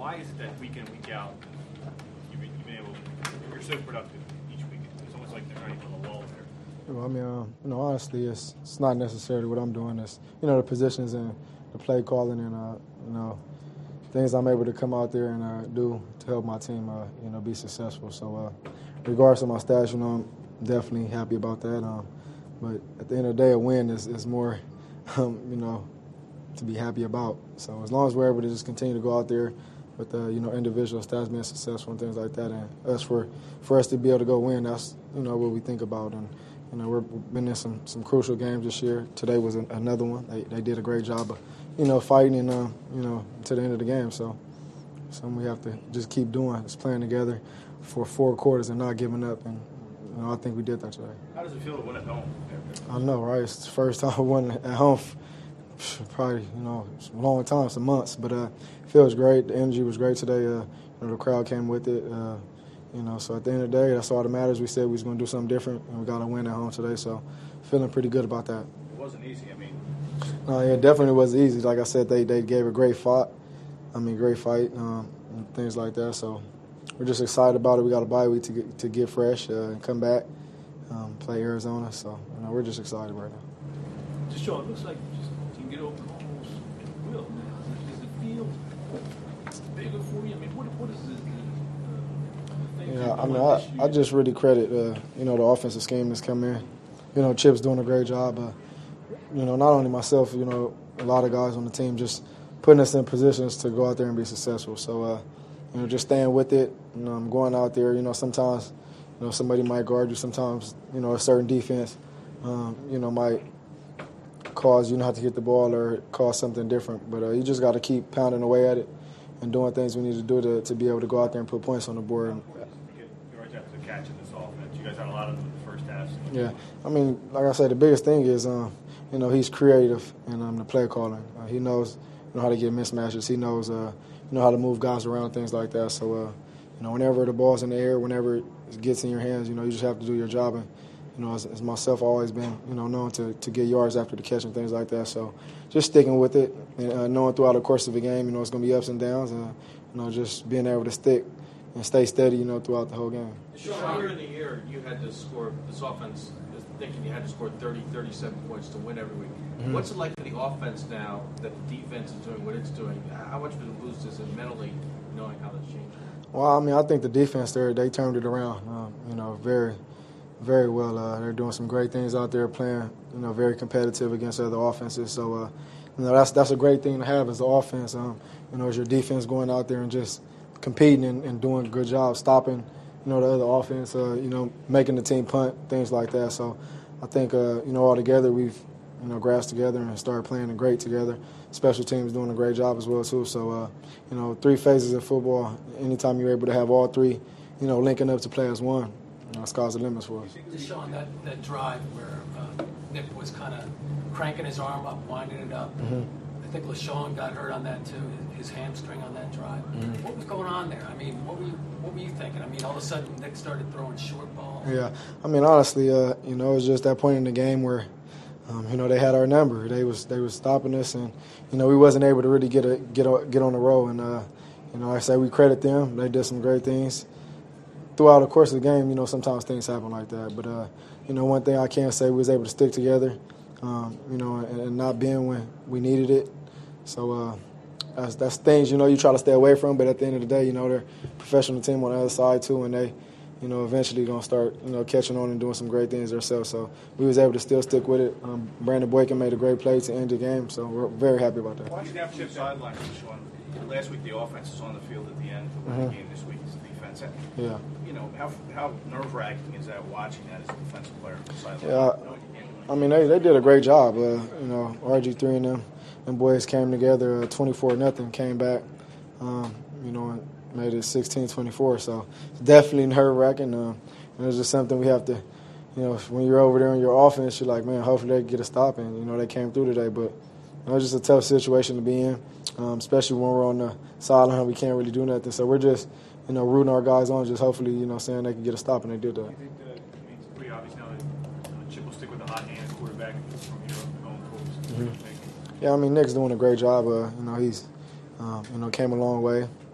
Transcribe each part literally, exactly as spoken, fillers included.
why is it that week in, week out, you've been, you've been able, you're so productive each week? It's almost like they're trying to put a wall there. Well, I mean, um, you know, honestly, it's it's not necessarily what I'm doing. It's, you know, the positions and the play calling and, uh, you know, things I'm able to come out there and uh, do to help my team, uh, you know, be successful. So, uh, regardless of my stats, you know, I'm definitely happy about that. Um, but at the end of the day, a win is, is more, um, you know, to be happy about. So as long as we're able to just continue to go out there with, uh, you know, individual stats being successful and things like that, and us for, for us to be able to go win, that's, you know, what we think about. And, you know, we've been in some, some crucial games this year. Today was an, another one. They, they did a great job of, you know, fighting and, uh, you know, to the end of the game. So something we have to just keep doing is playing together for four quarters and not giving up. And, you know, I think we did that today. How does it feel to win at home? I know, right? It's the first time I won at home. Probably, you know, it's a long time, some months, but uh, it feels great. The energy was great today. Uh, you know, the crowd came with it. Uh, you know, so at the end of the day, that's all that matters. We said we was going to do something different, and we got to win at home today. So, feeling pretty good about that. It wasn't easy. I mean, no, yeah, definitely wasn't easy. Like I said, they they gave a great fight. I mean, great fight um, and things like that. So, we're just excited about it. We got a bye week to get to get fresh uh, and come back, um, play Arizona. So, you know, we're just excited right now. Just Sean, it looks like just you can get over almost at will now. Does it feel bigger for you? I mean, what what is it? Yeah, I mean, I, I just really credit, uh, you know, the offensive scheme that's come in. You know, Chip's doing a great job. Uh, you know, not only myself, you know, a lot of guys on the team just putting us in positions to go out there and be successful. So, uh, you know, just staying with it. You know, I'm going out there. You know, sometimes, you know, somebody might guard you. Sometimes, you know, a certain defense, um, you know, might cause you not to get the ball or cause something different. But uh, you just got to keep pounding away at it and doing things we need to do to, to be able to go out there and put points on the board. And, catch in this offense. You guys had a lot of them in the first half. So. Yeah, I mean, like I said, the biggest thing is, um, you know, he's creative in um, the play calling. Uh, he knows, you know, how to get mismatches. He knows, uh, you know, how to move guys around, things like that. So, uh, you know, whenever the ball's in the air, whenever it gets in your hands, you know, you just have to do your job. And, you know, as, as myself, I've always been, you know, known to, to get yards after the catch and things like that. So, just sticking with it and uh, knowing throughout the course of the game, you know, it's going to be ups and downs, and you know, just being able to stick and stay steady, you know, throughout the whole game. Earlier in the year, you had to score, this offense is thinking you had to score thirty, thirty-seven points to win every week. Mm-hmm. What's it like for the offense now that the defense is doing what it's doing? How much of a boost is it mentally knowing how that's changed? Well, I mean, I think the defense there, they turned it around, um, you know, very, very well. Uh, they're doing some great things out there, playing, you know, very competitive against other offenses. So, uh, you know, that's that's a great thing to have as an offense. Um, you know, as your defense going out there and just competing and, and doing a good job stopping, you know, the other offense, uh, you know, making the team punt, things like that. So I think, uh, you know, all together we've, you know, grasped together and started playing great together. Special teams doing a great job as well, too. So, uh, you know, three phases of football, anytime you're able to have all three, you know, linking up to play as one, you know, sky's the limits for us. Deshaun, that, that drive where uh, Nick was kind of cranking his arm up, winding it up. Mm-hmm. I think LaShawn got hurt on that, too, his hamstring on that drive. Mm-hmm. What was going on there? I mean, what were you what were you thinking? I mean, all of a sudden, Nick started throwing short balls. Yeah. I mean, honestly, uh, you know, it was just that point in the game where, um, you know, they had our number. They was they was stopping us, and, you know, we wasn't able to really get a, get a, get on the roll. And, uh, you know, like I say, we credit them. They did some great things. Throughout the course of the game, you know, sometimes things happen like that. But, uh, you know, one thing I can say, we was able to stick together, um, you know, and, and not bend when we needed it. So, uh, That's, that's things, you know, you try to stay away from, but at the end of the day, you know, they're a professional team on the other side, too, and they, you know, eventually going to start, you know, catching on and doing some great things themselves. So we was able to still stick with it. Um, Brandon Boykin made a great play to end the game, so we're very happy about that. Why is that chip sideline, Sean? Last week the offense was on the field at the end to win mm-hmm. the game. This week it's the defense. Yeah. You know, how how nerve-wracking is that watching that as a defensive player from the sideline? Yeah, you know, I mean, they, they did a great job. Uh, you know, R G three and them. And boys came together, uh, twenty-four nothing, came back, um, you know, and made it sixteen twenty-four. So it's definitely nerve-wracking. Um, and it's just something we have to, you know, when you're over there on your offense, you're like, man, hopefully they get a stop. And, you know, they came through today. But you know, it's just a tough situation to be in, um, especially when we're on the sideline. We can't really do nothing. So we're just, you know, rooting our guys on, just hopefully, you know, saying they can get a stop, and they did that. I think that, I mean, it's pretty obvious now that uh, Chip will stick with the hot hand quarterback from your own post. Mm-hmm. Yeah, I mean, Nick's doing a great job. Uh, you know, he's, um, you know, came a long way.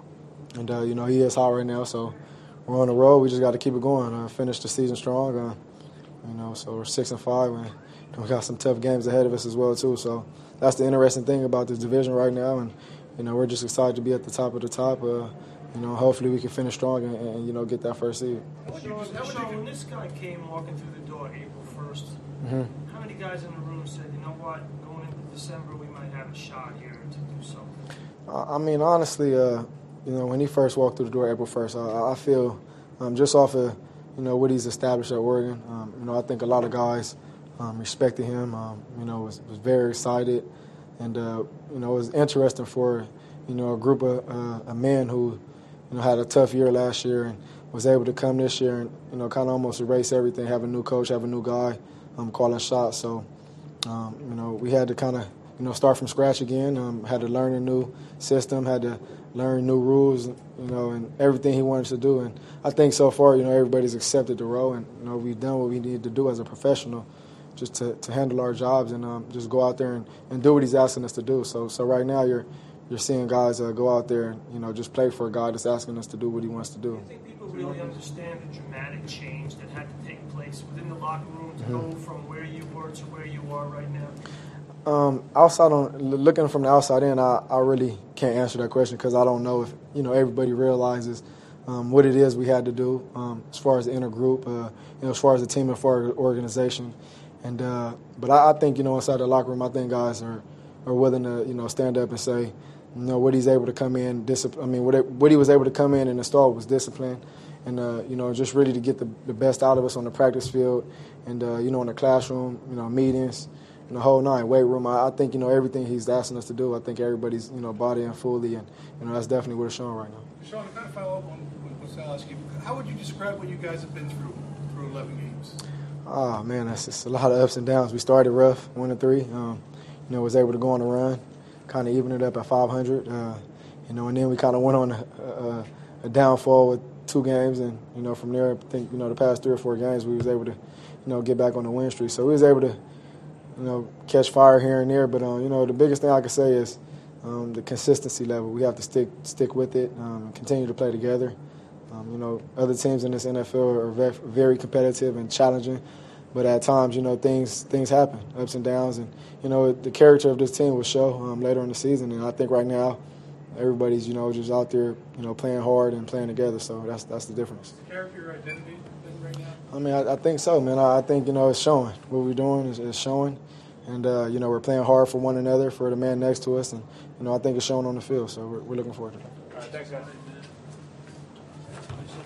and uh, you know he is hot right now. So we're on the road. We just got to keep it going. Uh, finish the season strong. Uh, you know, so we're six and five, and we got some tough games ahead of us as well too. So that's the interesting thing about this division right now, and you know we're just excited to be at the top of the top. Uh, you know, hopefully we can finish strong and, and you know get that first seed. Sean, Sean, when this guy came walking through the door April first, Mm-hmm. how many guys in the room said, you know what, going into December we might have a shot here to do something? I mean, honestly, uh, you know, when he first walked through the door April first, I, I feel um, just off of, you know, what he's established at Oregon, um, you know, I think a lot of guys um, respected him, um, you know, was, was very excited. And, uh, you know, it was interesting for, you know, a group of uh, a men who, you know, had a tough year last year and was able to come this year and, you know, kind of almost erase everything, have a new coach, have a new guy um, calling shots. So, um, you know, we had to kind of, you know, start from scratch again. Um, had to learn a new system, had to learn new rules, you know, and everything he wanted to do. And I think so far, you know, everybody's accepted the role, and you know, we've done what we need to do as a professional, just to, to handle our jobs and um, just go out there and, and do what he's asking us to do. So, so right now, you're you're seeing guys uh, go out there and you know just play for a guy that's asking us to do what he wants to do. Do you think people really understand the dramatic change that had to take place within the locker room to Mm-hmm. go from where you were to where you are right now? Um, outside on looking from the outside in, I, I really can't answer that question because I don't know if you know everybody realizes um, what it is we had to do um, as far as the inner group, uh, you know, as far as the team and for our organization. And uh, but I, I think you know inside the locker room, I think guys are are willing to you know stand up and say, you know, what he's able to come in, discipline. I mean, what it, what he was able to come in and install was discipline, and uh, you know, just really to get the, the best out of us on the practice field, and uh, you know, in the classroom, you know, meetings. The whole nine, weight room. I, I think you know everything he's asking us to do. I think everybody's you know bought in fully, and you know that's definitely what it's showing right now. Sean, to kind of follow up on what Sal asked you, how would you describe what you guys have been through through eleven games? Oh man, that's just a lot of ups and downs. We started rough, one and three. Um, you know, was able to go on a run, kind of even it up at five hundred. Uh, you know, and then we kind of went on a, a, a downfall with two games, and you know from there, I think you know the past three or four games we was able to, you know, get back on the win streak. So we was able to. You know, catch fire here and there, but um, you know, the biggest thing I can say is um, the consistency level. We have to stick stick with it um, and continue to play together. Um, you know, other teams in this N F L are very, very competitive and challenging, but at times, you know, things things happen, ups and downs, and you know, the character of this team will show um, later in the season. And I think right now, everybody's you know just out there, you know, playing hard and playing together. So that's that's the difference. Character, your identity, then right now. I mean, I, I think so, man. I, I think, you know, it's showing. What we're doing is, is showing. And, uh, you know, we're playing hard for one another, for the man next to us. And, you know, I think it's showing on the field. So we're, we're looking forward to it. All right, thanks, guys.